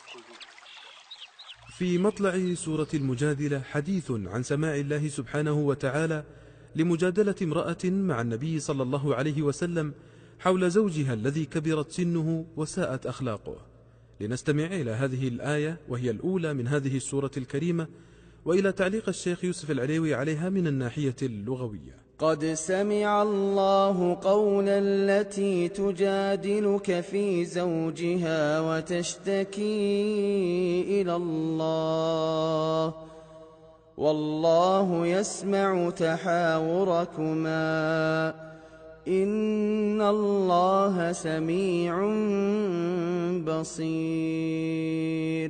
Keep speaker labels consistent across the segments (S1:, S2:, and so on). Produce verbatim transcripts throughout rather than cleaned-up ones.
S1: في مطلع سورة المجادلة حديث عن سماع الله سبحانه وتعالى لمجادلة امرأة مع النبي صلى الله عليه وسلم حول زوجها الذي كبرت سنه وساءت أخلاقه. لنستمع إلى هذه الآية وهي الأولى من هذه السورة الكريمة، وإلى تعليق الشيخ يوسف العليوي عليها من الناحية اللغوية.
S2: قد سمع الله قول التي تجادلك في زوجها وتشتكي إلى الله والله يسمع تحاوركما إن الله سميع بصير.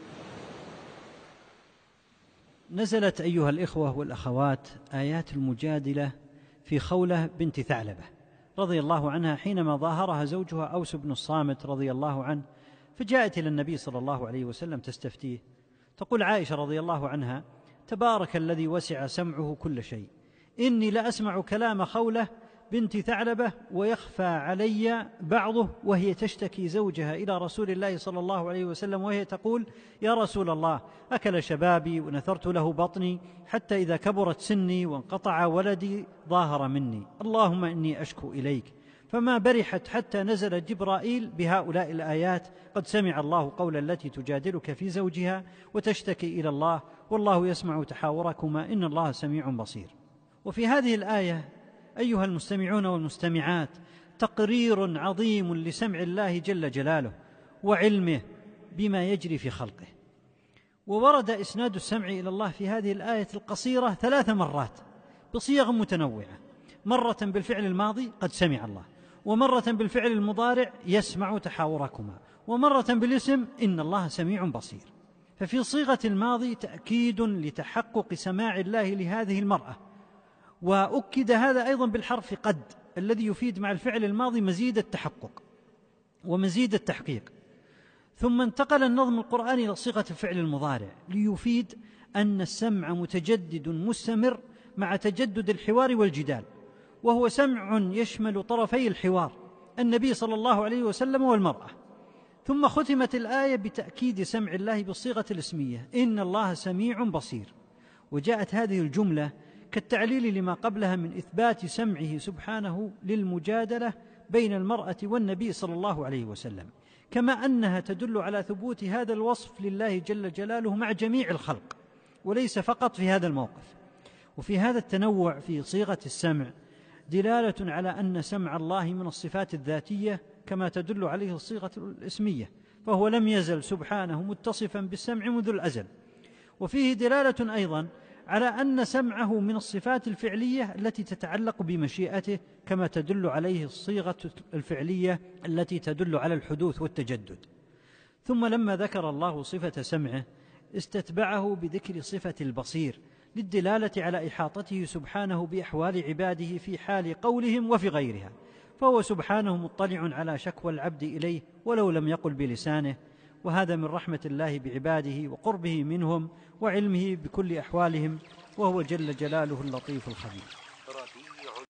S3: نزلت أيها الإخوة والأخوات آيات المجادلة في خولة بنت ثعلبة رضي الله عنها حينما ظاهرها زوجها أوس بن الصامت رضي الله عنه، فجاءت إلى النبي صلى الله عليه وسلم تستفتيه. تقول عائشة رضي الله عنها: تبارك الذي وسع سمعه كل شيء، إني لأسمع كلام خولة بنت ثعلبة ويخفى علي بعضه، وهي تشتكي زوجها إلى رسول الله صلى الله عليه وسلم وهي تقول: يا رسول الله، أكل شبابي ونثرت له بطني حتى إذا كبرت سني وانقطع ولدي ظاهر مني، اللهم إني أشكو إليك. فما برحت حتى نزل جبرائيل بهؤلاء الآيات: قد سمع الله قول التي تجادلك في زوجها وتشتكي إلى الله والله يسمع تحاوركما إن الله سميع بصير. وفي هذه الآية أيها المستمعون والمستمعات تقرير عظيم لسمع الله جل جلاله وعلمه بما يجري في خلقه. وورد إسناد السمع إلى الله في هذه الآية القصيرة ثلاث مرات بصيغ متنوعة، مرة بالفعل الماضي قد سمع الله، ومرة بالفعل المضارع يسمع تحاوركما، ومرة بالاسم إن الله سميع بصير. ففي صيغة الماضي تأكيد لتحقق سماع الله لهذه المرأة، وأكد هذا أيضا بالحرف قد الذي يفيد مع الفعل الماضي مزيد التحقق ومزيد التحقيق. ثم انتقل النظم القرآني إلى صيغة الفعل المضارع ليفيد أن السمع متجدد مستمر مع تجدد الحوار والجدال، وهو سمع يشمل طرفي الحوار النبي صلى الله عليه وسلم والمرأة. ثم ختمت الآية بتأكيد سمع الله بالصيغة الاسمية إن الله سميع بصير، وجاءت هذه الجملة كالتعليل لما قبلها من إثبات سمعه سبحانه للمجادلة بين المرأة والنبي صلى الله عليه وسلم، كما أنها تدل على ثبوت هذا الوصف لله جل جلاله مع جميع الخلق وليس فقط في هذا الموقف. وفي هذا التنوع في صيغة السمع دلالة على أن سمع الله من الصفات الذاتية كما تدل عليه الصيغة الاسمية، فهو لم يزل سبحانه متصفا بالسمع منذ الأزل. وفيه دلالة أيضا على أن سمعه من الصفات الفعلية التي تتعلق بمشيئته كما تدل عليه الصيغة الفعلية التي تدل على الحدوث والتجدد. ثم لما ذكر الله صفة سمعه استتبعه بذكر صفة البصير للدلالة على إحاطته سبحانه بأحوال عباده في حال قولهم وفي غيرها، فهو سبحانه مطلع على شكوى العبد إليه ولو لم يقل بلسانه، وهذا من رحمة الله بعباده وقربه منهم وعلمه بكل أحوالهم، وهو جل جلاله اللطيف الخبير.